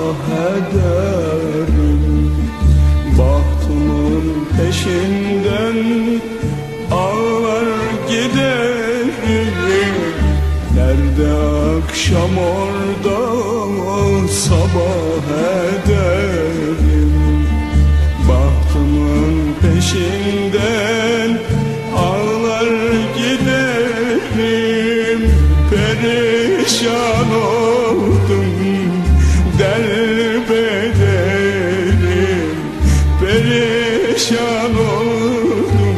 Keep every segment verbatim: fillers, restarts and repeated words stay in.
sabah ederim. Bahtımın peşinden ağlar giderim. Nerede akşam orada sabah ederim. Bahtımın peşinden ağlar giderim. Perişan oldum derbederim. Perişan oldum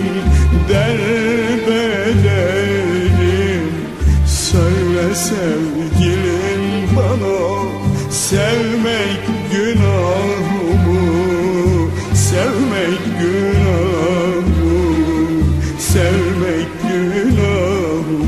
derbederim. Söyle sevgilim bana, sevmek günah mı? Sevmek günah mı? Sevmek günah mı?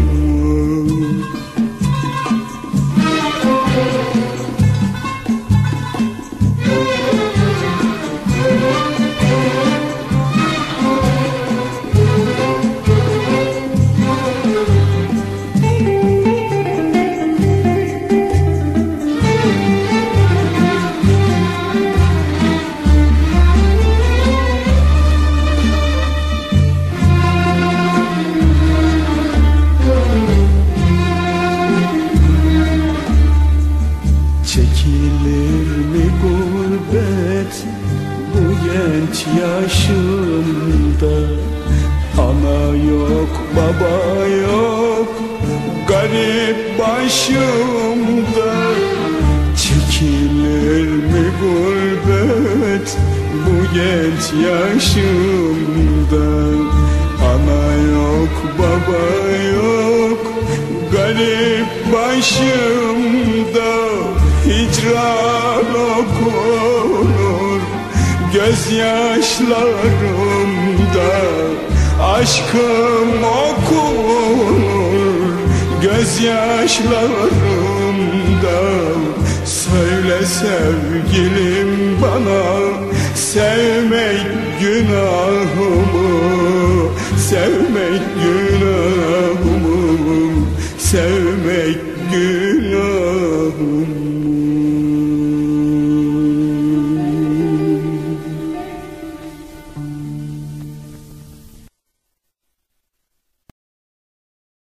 Çekilir mi gurbet bu genç yaşımda? Ana yok, baba yok, garip başımda. Çekilir mi gurbet bu genç yaşımda? Ana yok, baba yok, garip başımda. Hicran okunur gözyaşlarımda, aşkım okunur gözyaşlarımda. Söyle sevgilim bana, sevmek günah mı?